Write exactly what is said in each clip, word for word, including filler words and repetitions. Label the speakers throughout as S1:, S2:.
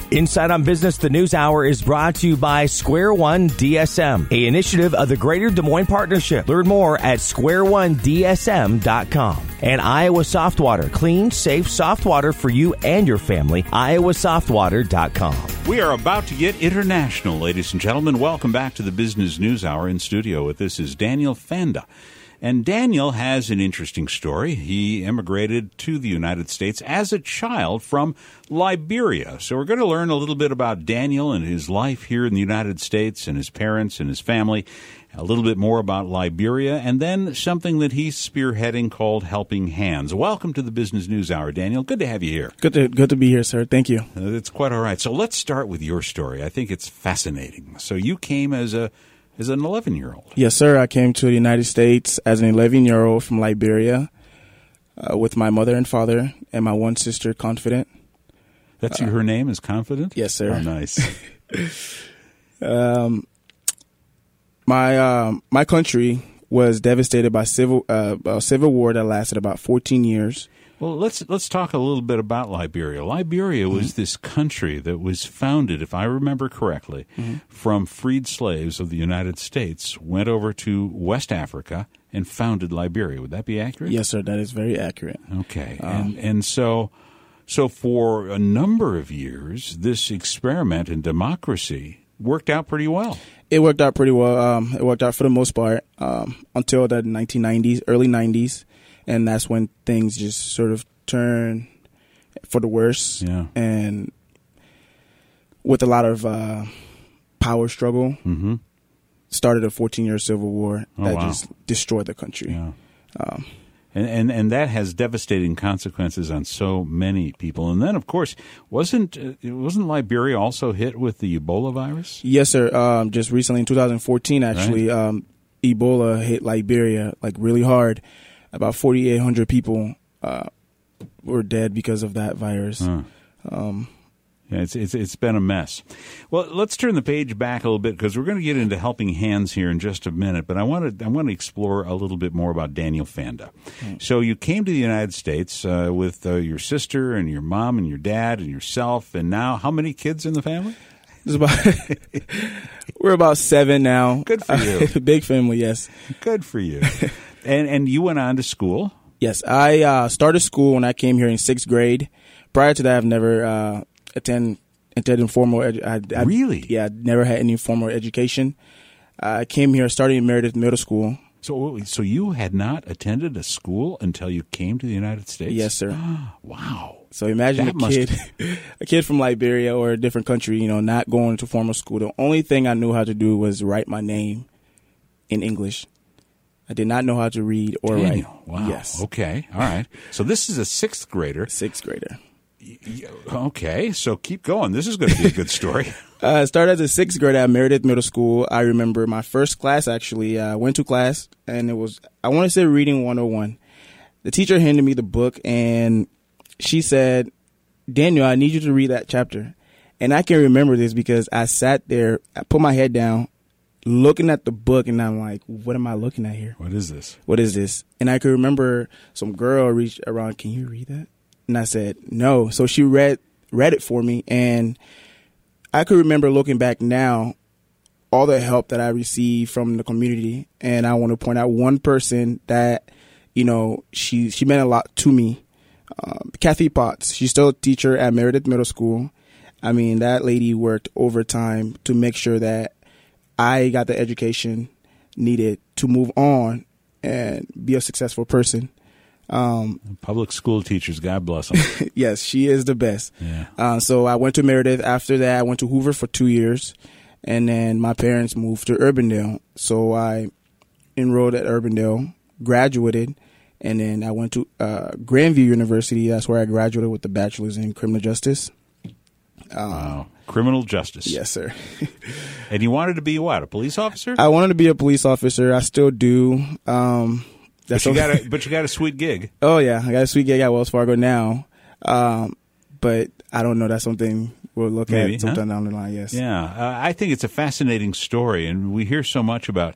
S1: Inside on Business, the News Hour is brought to you by Square One D S M, a initiative of the Greater Des Moines Partnership. Learn more at square one d s m dot com. And Iowa Soft Water, clean, safe, soft water for you and your family. iowa soft water dot com.
S2: We are about to get international, ladies and gentlemen. Welcome back to the Business News Hour. In studio with us is Daniel Fanda. And Daniel has an interesting story. He immigrated to the United States as a child from Liberia. So we're going to learn a little bit about Daniel and his life here in the United States and his parents and his family, a little bit more about Liberia, and then something that he's spearheading called Helping Hands. Welcome to the Business News Hour, Daniel. Good to have you here.
S3: Good to, good to be here, sir. Thank you.
S2: Uh, it's quite all right. So let's start with your story. I think it's fascinating. So you came as a as an eleven-year-old.
S3: Yes, sir. I came to the United States as an eleven-year-old from Liberia uh, with my mother and father and my one sister, Confident.
S2: That's
S3: uh,
S2: her name is Confident?
S3: Yes, sir.
S2: Oh, nice.
S3: um, my um, my country was devastated by civil uh, a civil war that lasted about fourteen years.
S2: Well, let's let's talk a little bit about Liberia. Liberia was
S3: mm-hmm.
S2: this country that was founded, if I remember correctly, mm-hmm. from freed slaves of the United States, went over to West Africa and founded Liberia. Would that be accurate?
S3: Yes, sir. That is very accurate.
S2: Okay.
S3: Um,
S2: and and so so for a number of years, this experiment in democracy worked out pretty well.
S3: It worked out pretty well. Um, it worked out for the most part um, until the nineteen nineties, early nineties. And that's when things just sort of turn for the worse.
S2: Yeah.
S3: And with a lot of uh, power struggle,
S2: mm-hmm.
S3: started a fourteen-year civil war
S2: oh,
S3: that
S2: wow.
S3: just destroyed the country.
S2: Yeah.
S3: Um,
S2: and, and and that has devastating consequences on so many people. And then, of course, wasn't uh, wasn't Liberia also hit with the Ebola virus?
S3: Yes, sir. Um, just recently in two thousand fourteen, actually, right. um, Ebola hit Liberia like really hard. About forty-eight hundred people uh, were dead because of that virus.
S2: Huh.
S3: Um,
S2: yeah, it's, it's it's been a mess. Well, let's turn the page back a little bit because we're going to get into Helping Hands here in just a minute. But I want to I want to explore a little bit more about Daniel Fanda. Mm. So you came to the United States uh, with uh, your sister and your mom and your dad and yourself, and now how many kids in the family?
S3: There's about we're about seven now.
S2: Good for you.
S3: Uh, big family, yes.
S2: Good for you. And and you went on to school?
S3: Yes, I uh, started school when I came here in sixth grade. Prior to that, I've never uh, attend, attended formal education.
S2: Really?
S3: Yeah, I never had any formal education. I came here starting in Meredith Middle School.
S2: So so you had not attended a school until you came to the United States?
S3: Yes, sir.
S2: Wow.
S3: So imagine
S2: that
S3: a kid,
S2: must...
S3: a kid from Liberia or a different country, you know, not going to formal school. The only thing I knew how to do was write my name in English. I did not know how to read or
S2: Daniel,
S3: write.
S2: Wow.
S3: Yes.
S2: Okay. All right. So this is a sixth grader.
S3: Sixth grader.
S2: Okay. So keep going. This is going to be a good story.
S3: I uh, started as a sixth grader at Meredith Middle School. I remember my first class, actually. I uh, went to class, and it was, I want to say Reading one oh one. The teacher handed me the book, and she said, Daniel, I need you to read that chapter. And I can remember this because I sat there, I put my head down, looking at the book, and I'm like, what am I looking at here?
S2: What is this?
S3: What is this? And I could remember some girl reached around, can you read that? And I said, no. So she read read it for me, and I could remember looking back now, all the help that I received from the community. And I want to point out one person that, you know, she, she meant a lot to me. Um, Kathy Potts. She's still a teacher at Meredith Middle School. I mean, that lady worked overtime to make sure that I got the education needed to move on and be a successful person. Um,
S2: Public school teachers, God bless them.
S3: Yes, she is the best.
S2: Yeah.
S3: Uh, so I went to Meredith. After that, I went to Hoover for two years. And then my parents moved to Urbandale. So I enrolled at Urbandale, graduated, and then I went to uh, Grandview University. That's where I graduated with the bachelor's in criminal justice.
S2: Um, wow. Criminal justice.
S3: Yes, sir.
S2: And you wanted to be what, a police officer?
S3: I wanted to be a police officer. I still do. Um,
S2: that's but, you got a, but you got a sweet gig.
S3: Oh, yeah. I got a sweet gig at Wells Fargo now. Um, but I don't know. That's something we'll look
S2: Maybe,
S3: at sometime
S2: huh?
S3: down the line, yes.
S2: Yeah. Uh, I think it's a fascinating story, and we hear so much about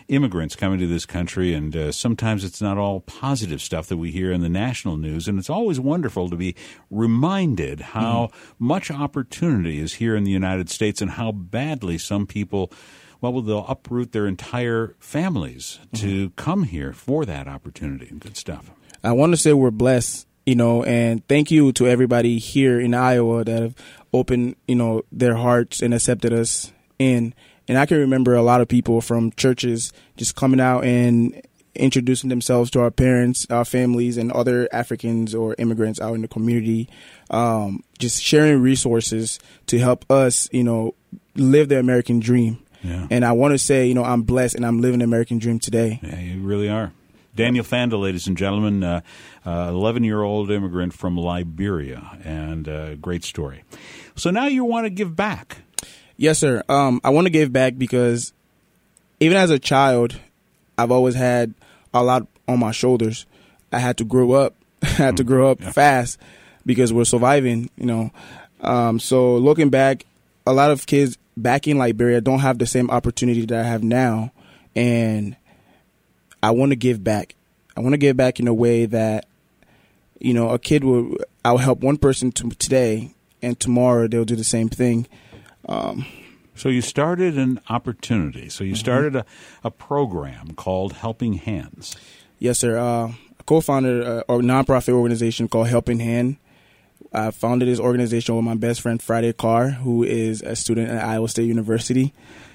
S2: immigrants coming to this country, and uh, sometimes it's not all positive stuff that we hear in the national news, and it's always wonderful to be reminded how mm-hmm. much opportunity is here in the United States and how badly some people, well, they'll uproot their entire families mm-hmm. to come here for that opportunity and good stuff.
S3: I want to say we're blessed, you know, and thank you to everybody here in Iowa that have opened, you know, their hearts and accepted us in. And I can remember a lot of people from churches just coming out and introducing themselves to our parents, our families, and other Africans or immigrants out in the community, um, just sharing resources to help us, you know, live the American dream.
S2: Yeah.
S3: And I want to say, you know, I'm blessed and I'm living the American dream today.
S2: Yeah, you really are. Daniel Fanda, ladies and gentlemen, uh, uh, eleven-year-old immigrant from Liberia, and a uh, great story. So now you want to give back.
S3: Yes, sir. Um, I want to give back because even as a child, I've always had a lot on my shoulders. I had to grow up. I had to grow up yeah. fast because we're surviving, you know. Um, so looking back, a lot of kids back in Liberia don't have the same opportunity that I have now. And I want to give back. I want to give back in a way that, you know, a kid will, I'll help one person to, today, and tomorrow they'll do the same thing. Um,
S2: so you started an opportunity. So you mm-hmm. started a, a program called Helping Hands.
S3: Yes, sir. Uh, I co-founded a, a nonprofit organization called Helping Hand. I founded this organization with my best friend, Friday Carr, who is a student at Iowa State University.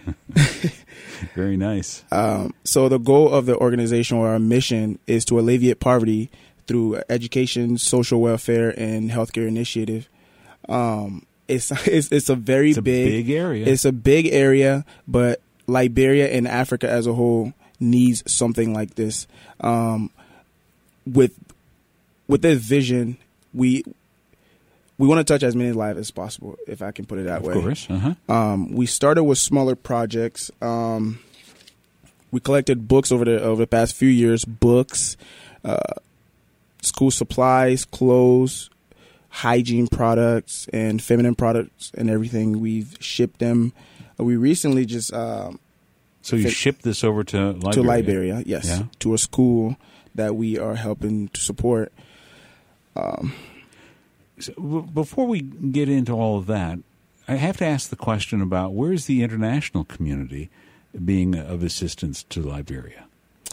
S2: Very nice.
S3: Um, so the goal of the organization, or our mission, is to alleviate poverty through education, social welfare, and healthcare initiative. Um, it's, it's it's a very
S2: it's a
S3: big,
S2: big area.
S3: It's a big area, but Liberia and Africa as a whole needs something like this. Um, with with this vision, we we want to touch as many lives as possible, if I can put it that
S2: of
S3: way.
S2: Of course. Uh-huh.
S3: Um, we started with smaller projects. Um, we collected books over the over the past few years, books, uh, school supplies, clothes, hygiene products, and feminine products, and everything. We've shipped them. We recently just um,
S2: so you shipped this over to Liberia?
S3: To Liberia, yes,
S2: yeah.
S3: to a school that we are helping to support. Um,
S2: so before we get into all of that, I have to ask the question about where is the international community being of assistance to Liberia?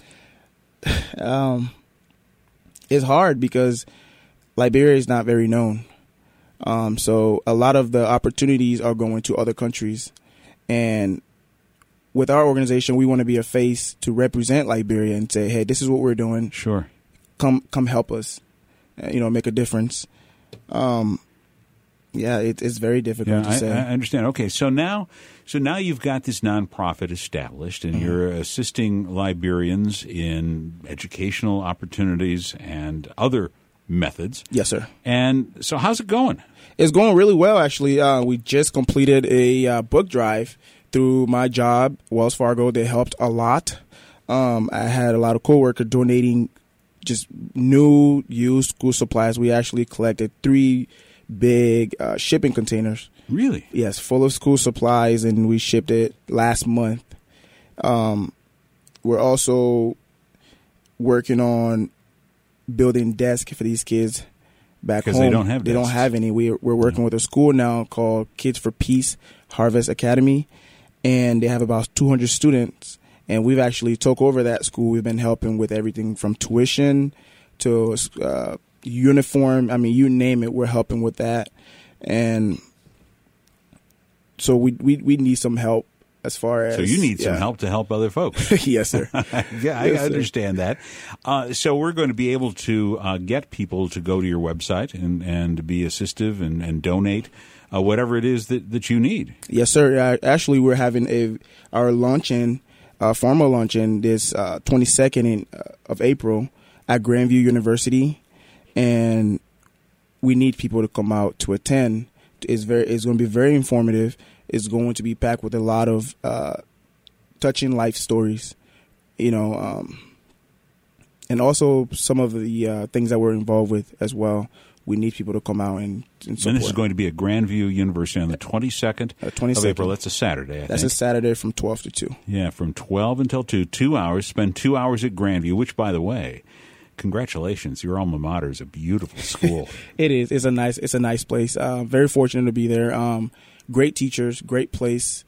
S3: Um, it's hard because Liberia is not very known. Um, so a lot of the opportunities are going to other countries. And with our organization, we want to be a face to represent Liberia and say, hey, this is what we're doing.
S2: Sure.
S3: Come come help us, uh, you know, make a difference. Um, yeah, it, it's very difficult
S2: yeah,
S3: to
S2: I,
S3: say.
S2: I understand. Okay, so now so now you've got this nonprofit established, and mm-hmm. you're assisting Liberians in educational opportunities and other methods.
S3: Yes, sir.
S2: And so how's it going?
S3: It's going really well, actually. Uh, we just completed a uh, book drive through my job, Wells Fargo. They helped a lot. Um, I had a lot of coworkers donating just new, used school supplies. We actually collected three big uh, shipping containers.
S2: Really?
S3: Yes, full of school supplies, and we shipped it last month. Um, we're also working on building desks for these kids back home.
S2: Because they don't have
S3: They
S2: desks.
S3: don't have any. We, we're working with a school now called Kids for Peace Harvest Academy, and they have about two hundred students. And we've actually took over that school. We've been helping with everything from tuition to uh, uniform. I mean, you name it, we're helping with that. And so we we, we need some help as far as...
S2: So you need some
S3: yeah.
S2: help to help other folks.
S3: Yes, sir.
S2: Yeah, I
S3: yes,
S2: understand sir. that. Uh, so we're going to be able to uh, get people to go to your website and, and be assistive and, and donate uh, whatever it is that, that you need.
S3: Yes, sir. Uh, actually, we're having a our luncheon, uh, formal luncheon, this uh, twenty-second in, uh, of April at Grandview University, and we need people to come out to attend. It's very. It's going to be very informative. It's going to be packed with a lot of uh, touching life stories. You know, um, and also some of the uh, things that we're involved with as well. We need people to come out and, and support.
S2: And this is going to be at Grandview University on the twenty-second,
S3: uh, twenty-second.
S2: of April. That's a Saturday, I
S3: That's
S2: think.
S3: a Saturday from twelve to two.
S2: Yeah, from twelve until two, two hours. Spend two hours at Grandview, which, by the way, congratulations. Your alma mater is a beautiful school.
S3: It is. It's a nice It's a nice place. Uh, very fortunate to be there. Um, great teachers, great place.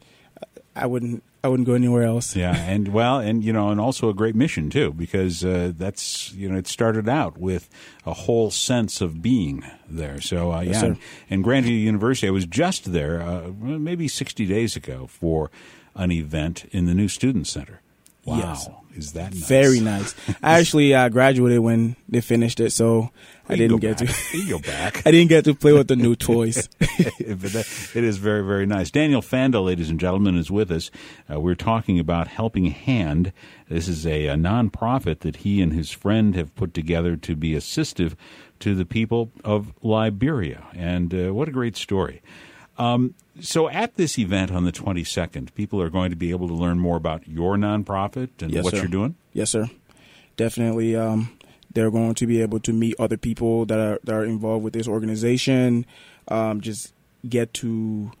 S3: I wouldn't I wouldn't go anywhere else.
S2: Yeah, and well, and you know, and also a great mission too, because uh, that's you know, it started out with a whole sense of being there. So uh,
S3: Yes,
S2: yeah,
S3: sir.
S2: and, and Grandview University, I was just there uh, maybe sixty days ago for an event in the new Student Center. Wow,
S3: Yes.
S2: is that nice?
S3: Very nice. I actually uh, graduated when they finished it, so I
S2: You
S3: didn't
S2: go
S3: get
S2: back.
S3: to.
S2: You go back.
S3: I didn't get to play with the new toys.
S2: But that, it is very, very nice. Daniel Fanda, ladies and gentlemen, is with us. Uh, we're talking about Helping Hand. This is a, a nonprofit that he and his friend have put together to be assistive to the people of Liberia. And uh, what a great story. Um, so at this event on the twenty-second, people are going to be able to learn more about your nonprofit and
S3: Yes,
S2: what
S3: sir.
S2: you're doing?
S3: Yes, sir. Definitely. Um, they're going to be able to meet other people that are that are involved with this organization. Um, just get to,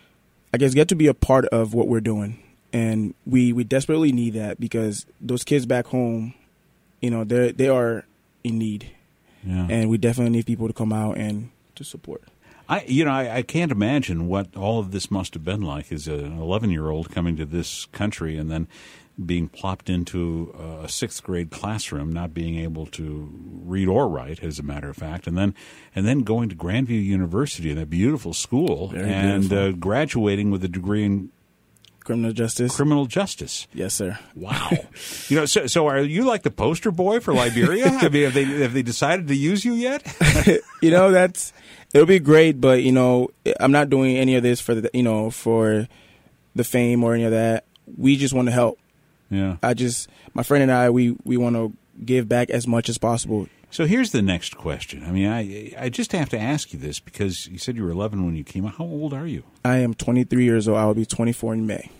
S3: I guess, get to be a part of what we're doing, and we we desperately need that because those kids back home, you know, they they are in need,
S2: Yeah.
S3: and we definitely need people to come out and to support.
S2: I, you know, I, I can't imagine what all of this must have been like as an eleven-year-old coming to this country and then being plopped into a sixth grade classroom, not being able to read or write, as a matter of fact, and then and then going to Grandview University, that beautiful school,
S3: Very
S2: and
S3: beautiful.
S2: uh, graduating with a degree in
S3: Criminal justice.
S2: criminal justice.
S3: Yes, sir.
S2: Wow. You know, so so are you like the poster boy for Liberia? I mean, have they have they decided to use you yet?
S3: You know, that's it'll be great, but you know, I'm not doing any of this for the you know for the fame or any of that. We just want to help.
S2: Yeah.
S3: I just my friend and I we we want to give back as much as possible.
S2: So here's the next question. I mean, I I just have to ask you this because you said you were eleven when you came out. How old are you?
S3: I am twenty-three years old. I will be twenty-four in May.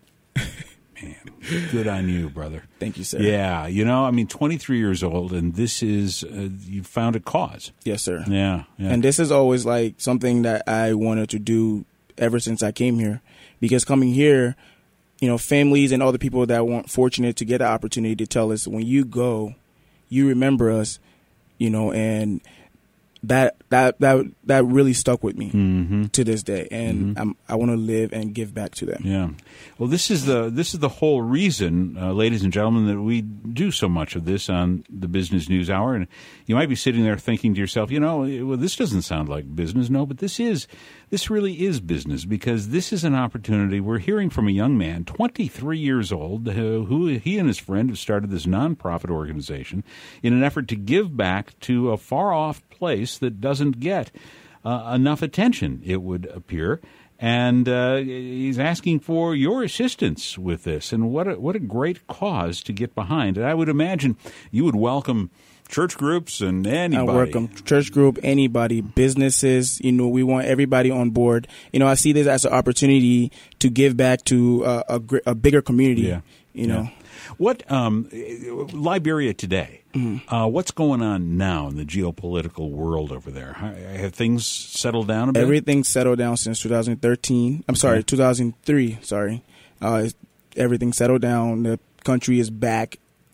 S2: Man, good on you, brother.
S3: Thank you, sir.
S2: Yeah, you know, I mean, twenty-three years old, and this is uh, you found a cause.
S3: Yes, sir.
S2: Yeah, yeah.
S3: And this is always like something that I wanted to do ever since I came here, because coming here, you know, families and other people that weren't fortunate to get the opportunity to tell us, when you go, you remember us, you know, and that that that that really stuck with me
S2: Mm-hmm.
S3: to this day, and I'm, I want to live and give back to them.
S2: Yeah. Well, this is the this is the whole reason, uh, ladies and gentlemen, that we do so much of this on the Business News Hour. And you might be sitting there thinking to yourself, you know, well, this doesn't sound like business. No, but this is this really is business, because this is an opportunity. We're hearing from a young man, twenty-three years old, who, who he and his friend have started this nonprofit organization in an effort to give back to a far off place that doesn't get uh, enough attention, it would appear. And uh, he's asking for your assistance with this. And what a, what a great cause to get behind. And I would imagine you would welcome church groups and anybody.
S3: I welcome church group, anybody, businesses. You know, we want everybody on board. You know, I see this as an opportunity to give back to uh, a, gr- a bigger community.
S2: Yeah.
S3: You know.
S2: Yeah. What um, Liberia today?
S3: Mm-hmm.
S2: Uh, what's going on now in the geopolitical world over there? Have things settled down a bit?
S3: Everything's settled down since two thousand thirteen. I'm sorry, two thousand three. Sorry, uh, everything settled down. The country is back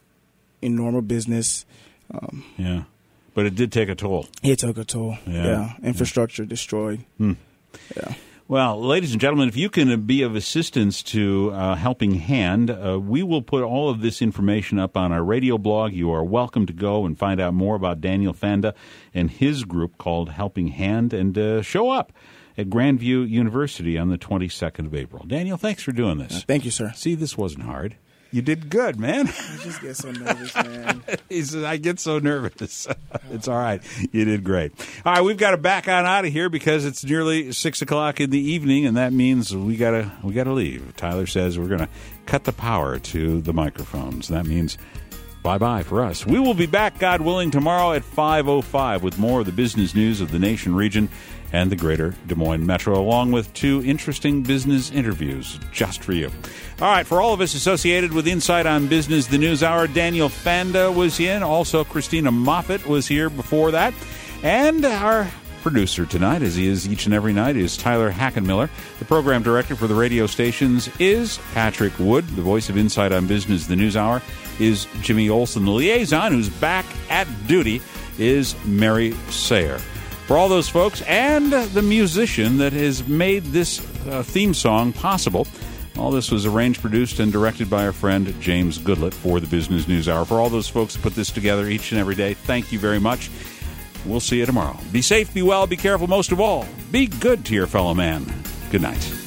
S3: in normal business. Um,
S2: Yeah, but it did take a toll.
S3: it took a toll.
S2: Yeah.
S3: Yeah, infrastructure destroyed.
S2: Hmm.
S3: Yeah.
S2: Well, ladies and gentlemen, if you can be of assistance to uh, Helping Hand, uh, we will put all of this information up on our radio blog. You are welcome to go and find out more about Daniel Fanda and his group called Helping Hand, and uh, show up at Grandview University on the twenty-second of April. Daniel, thanks for doing this.
S3: Uh, thank you, sir.
S2: See, this wasn't hard. You did good, man.
S3: I just get so nervous, man.
S2: He says, I get so nervous. It's all right. You did great. All right, we've got to back on out of here because it's nearly six o'clock in the evening, and that means we gotta we gotta leave. Tyler says we're gonna cut the power to the microphones. That means bye-bye for us. We will be back, God willing, tomorrow at five oh five with more of the business news of the nation, region, and the greater Des Moines Metro, along with two interesting business interviews just for you. All right, for all of us associated with Insight on Business, the News Hour, Daniel Fanda was in. Also, Christina Moffett was here before that. And our producer tonight, as he is each and every night, is Tyler Hackenmiller. The program director for the radio stations is Patrick Wood. The voice of Insight on Business, the News Hour, is Jimmy Olsen. The liaison, who's back at duty, is Mary Sayer. For all those folks and the musician that has made this uh, theme song possible, all this was arranged, produced, and directed by our friend James Goodlett for the Business News Hour. For all those folks who put this together each and every day, thank you very much. We'll see you tomorrow. Be safe, be well, be careful, most of all, be good to your fellow man. Good night.